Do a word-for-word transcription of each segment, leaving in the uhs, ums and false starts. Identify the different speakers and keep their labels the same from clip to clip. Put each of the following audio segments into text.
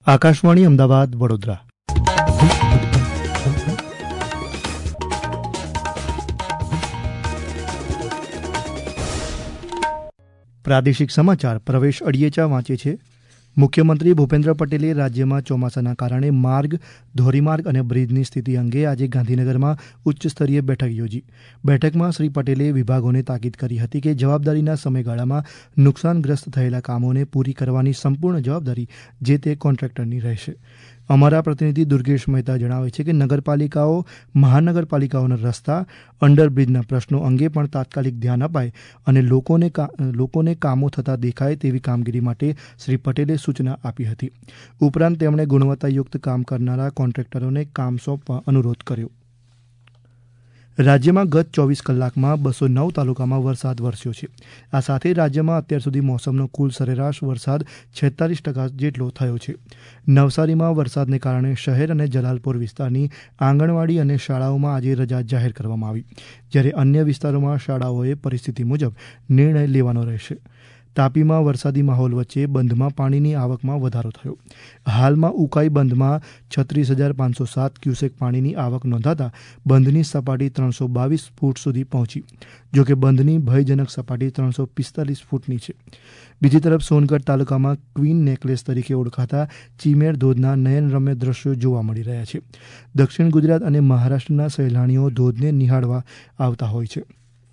Speaker 1: આકાશવાણી અમદાવાદ વડોદરા. પ્રાદેશિક સમાચાર પ્રવેશ અડિયેચા વાંચે છે. મુખ્યમંત્રી ભૂપેન્દ્ર પટેલે રાજ્યમાં ચોમાસાના કારણે માર્ગ, ધોરીમાર્ગ અને બ્રિજની સ્થિતિ અંગે આજે ગાંધીનગરમાં ઉચ્ચસ્તરીય બેઠક યોજી. બેઠકમાં શ્રી પટેલે વિભાગોને તાકીદ કરી હતી કે જવાબદારીના સમયગાળામાં નુકસાનગ્રસ્ત થયેલા કામોને પૂરી કરવાની સંપૂર્ણ જવાબદારી જે તે કોન્ટ્રાક્ટરની રહેશે. અમારા પ્રતિનિધિ દુર્ગેશ મહેતા જણાવે છે કે નગરપાલિકાઓ મહાનગરપાલિકાઓના રસ્તા, અંડરબ્રિજના પ્રશ્નો અંગે પણ તાત્કાલિક ધ્યાન અપાય અને લોકોને લોકોને કામો થતા દેખાય તેવી કામગીરી માટે શ્રી પટેલે સૂચના આપી હતી. ઉપરાંત તેમણે ગુણવત્તાયુક્ત કામ કરનારા કોન્ટ્રાક્ટરોને કામ સોંપવા અનુરોધ કર્યો. રાજ્યમાં ગત ચોવીસ કલાકમાં બસો નવ તાલુકામાં વરસાદ વરસ્યો છે. આ સાથે રાજ્યમાં અત્યાર સુધી મોસમનો કુલ સરેરાશ વરસાદ છેતાલીસ ટકા જેટલો થયો છે. નવસારીમાં વરસાદને કારણે શહેર અને જલાલપોર વિસ્તારની આંગણવાડી અને શાળાઓમાં આજે રજા જાહેર કરવામાં આવી, જ્યારે અન્ય વિસ્તારોમાં શાળાઓએ પરિસ્થિતિ મુજબ નિર્ણય લેવાનો રહેશે. તાપીમાં વરસાદી માહોલ વચ્ચે બંધમાં પાણીની આવકમાં વધારો થયો. હાલમાં ઉકાઈ બંધમાં છત્રીસ હજાર પાંચસો સાત ક્યુસેક પાણીની આવક નોંધાતા બંધની સપાટી ત્રણસો બાવીસ ફૂટ સુધી પહોંચી. જોકે બંધની ભયજનક સપાટી ત્રણસો પિસ્તાલીસ ફૂટની છે. બીજી તરફ સોનગઢ તાલુકામાં ક્વીન નેકલેસ તરીકે ઓળખાતા ચીમેર ધોધના નયનરમ્ય દ્રશ્યો જોવા મળી રહ્યા છે. દક્ષિણ ગુજરાત અને મહારાષ્ટ્રના સહેલાણીઓ ધોધને નિહાળવા આવતા હોય છે.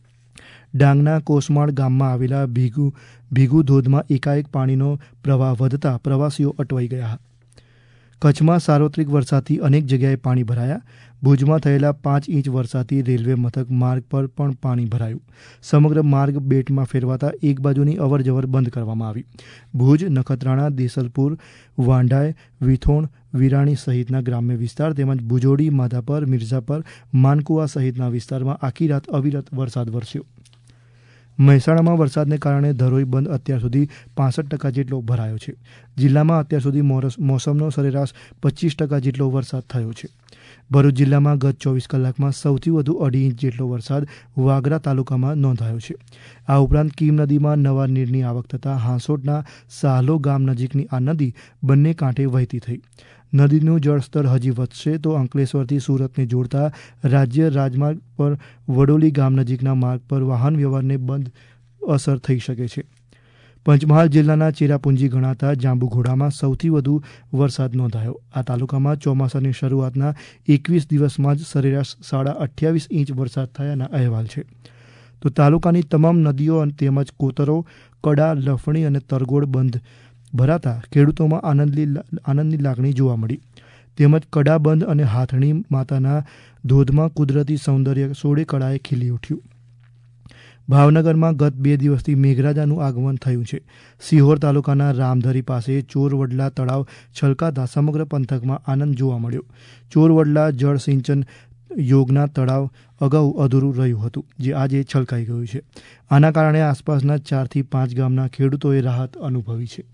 Speaker 1: ડાંગના કોસમાળ ગામમાં આવેલા ભીગુ ભીગુ ધોધમાં એકાએક પાણીનો પ્રવાહ વધતા પ્રવાસીઓ અટવાઈ ગયા. કચ્છમાં સાર્વત્રિક વરસાદથી અનેક જગ્યાએ પાણી ભરાયા. ભુજમાં થયેલા પાંચ ઇંચ વરસાદથી રેલવે મથક માર્ગ પર પણ પાણી ભરાયું. સમગ્ર માર્ગ બેટમાં ફેરવાતા એક બાજુની અવરજવર બંધ કરવામાં આવી. ભુજ, નખત્રાણા, દેસલપુર, વાંઢાય, વિથોણ, વિરાણી સહિતના ગ્રામ્ય વિસ્તાર તેમજ ભુજોડી, માધાપર, મિર્ઝાપર, માનકુવા સહિતના વિસ્તારમાં આખી રાત અવિરત વરસાદ વરસ્યો. મહેસાણામાં વરસાદને કારણે ધરોઈ બંધ અત્યાર સુધી પાસઠ ટકા જેટલો ભરાયો છે. જિલ્લામાં અત્યાર સુધી મોસમનો સરેરાશ પચીસ ટકા જેટલો વરસાદ થયો છે. ભરૂચ જિલ્લામાં ગત ચોવીસ કલાકમાં સૌથી વધુ અઢી ઇંચ જેટલો વરસાદ વાગરા તાલુકામાં નોંધાયો છે. આ ઉપરાંત કીમ નદીમાં નવા નીરની આવક થતાં હાંસોટના સાહલો ગામ નજીકની આ નદી બંને કાંઠે વહેતી થઈ. નદીનું જળસ્તર હજી વધશે તો અંકલેશ્વરથી સુરતને જોડતા રાજ્ય રાજમાર્ગ પર વડોલી ગામ નજીકના માર્ગ પર વાહન વ્યવહારને બંધ અસર થઈ શકે છે. પંચમહાલ જિલ્લાના ચેરાપુંજી ગણાતા જાંબુઘોડામાં સૌથી વધુ વરસાદ નોંધાયો. આ તાલુકામાં ચોમાસાની શરૂઆતના એકવીસ દિવસમાં જ સરેરાશ સાડા અઠ્યાવીસ ઇંચ વરસાદ થયાના અહેવાલ છે. તો તાલુકાની તમામ નદીઓ તેમજ કોતરો, કડા, લફણી અને તરગોડ બંધ ભરાતા ખેડૂતોમાં આનંદની આનંદની લાગણી જોવા મળી. તેમજ કડા બંધ અને હાથણી માતાના ધોધમાં કુદરતી સૌંદર્ય સોળે કળાએ ખીલી ઉઠ્યું. ભાવનગરમાં ગત બે દિવસથી મેઘરાજાનું આગમન થયું છે. સિહોર તાલુકાના રામધરી પાસે ચોરવડલા તળાવ છલકાતા સમગ્ર પંથકમાં આનંદ જોવા મળ્યો. ચોરવડલા જળ સિંચન યોગના તળાવ અગાઉ અધૂરું રહ્યું હતું, જે આજે છલકાઈ ગયું છે. આના કારણે આસપાસના ચારથી પાંચ ગામના ખેડૂતોએ રાહત અનુભવી છે.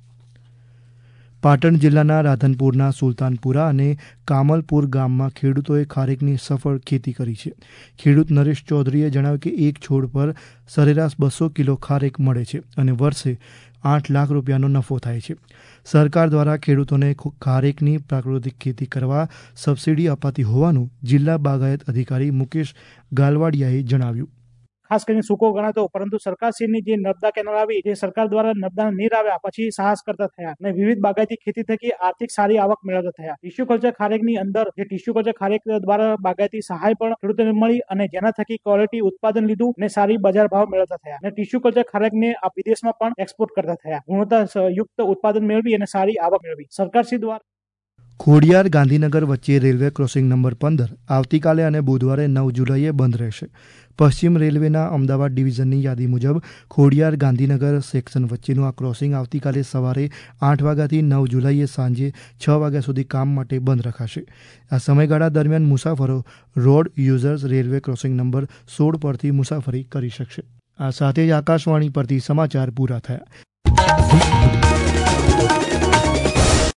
Speaker 1: પાટણ જિલ્લાના રાધનપુરના સુલતાનપુરા અને કામલપુર ગામમાં ખેડૂતોએ ખારેકની સફળ ખેતી કરી છે. ખેડૂત નરેશ ચૌધરીએ જણાવ્યું કે એક છોડ પર સરેરાશ બસો કિલો ખારેક મળે છે અને વર્ષે આઠ લાખ રૂપિયાનો નફો થાય છે. સરકાર દ્વારા ખેડૂતોને ખારેકની પ્રાકૃતિક ખેતી કરવા સબસિડી અપાતી હોવાનું જિલ્લા બાગાયત અધિકારી મુકેશ ગાલવાડિયાએ જણાવ્યું.
Speaker 2: ખાસ કરીને સૂકો ગણાતો, પરંતુ સરકારશ્રીની જે નર્મદા કેનાલ આવી, જે સરકાર દ્વારા નર્મદા નીર આવ્યા પછી સાહસ કરતા થયા અને વિવિધ બાગાયતી ખેતી થકી આર્થિક સારી આવક મેળવતા થયા. ટિશ્યુ કલ્ચર ખારેકની અંદર જે ટિશ્યુ કલ્ચર ખારેક દ્વારા બાગાયતી સહાય પણ ખેડૂતોને મળી અને જેના થકી ક્વોલિટી ઉત્પાદન લીધું અને સારી બજાર ભાવ મેળવતા થયા. અને ટિશ્યુ કલ્ચર ખારેકને આ વિદેશમાં પણ એક્સપોર્ટ કરતા થયા. ગુણવત્તા યુક્ત ઉત્પાદન મેળવી અને સારી આવક મેળવી. સરકારશ્રી દ્વારા
Speaker 1: ખોડિયાર ગાંધીનગર વચ્ચે રેલવે ક્રોસિંગ નંબર પંદર આવતીકાલે અને બુધવારે નવ જુલાઈએ બંધ રહેશે. પશ્ચિમ રેલવેના અમદાવાદ ડિવિઝનની યાદી મુજબ ખોડિયાર ગાંધીનગર સેક્શન વચ્ચેનું આ ક્રોસિંગ આવતીકાલે સવારે આઠ વાગ્યાથી નવ જુલાઈએ સાંજે છ વાગ્યા સુધી કામ માટે બંધ રખાશે. આ સમયગાળા દરમિયાન મુસાફરો road users railway crossing number સોળ પરથી મુસાફરી કરી શકશે. આ સાથે જ આકાશવાણી પરથી સમાચાર પૂરા થયા.